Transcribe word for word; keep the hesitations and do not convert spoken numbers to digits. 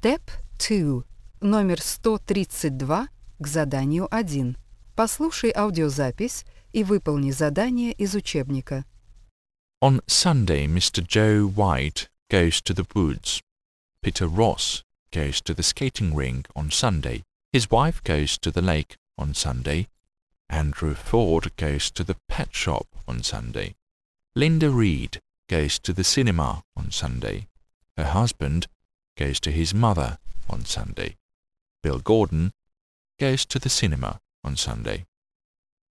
Step two. Номер сто тридцать два к заданию один. Послушай аудиозапись и выполни задание из учебника. On Sunday, Mister Joe White goes to the woods. Peter Ross goes to the skating rink on Sunday. His wife goes to the lake on Sunday. Andrew Ford goes to the pet shop on Sunday. Linda Reed goes to the cinema on Sunday. Her husband goes to his mother on Sunday. Bill Gordon goes to the cinema on Sunday.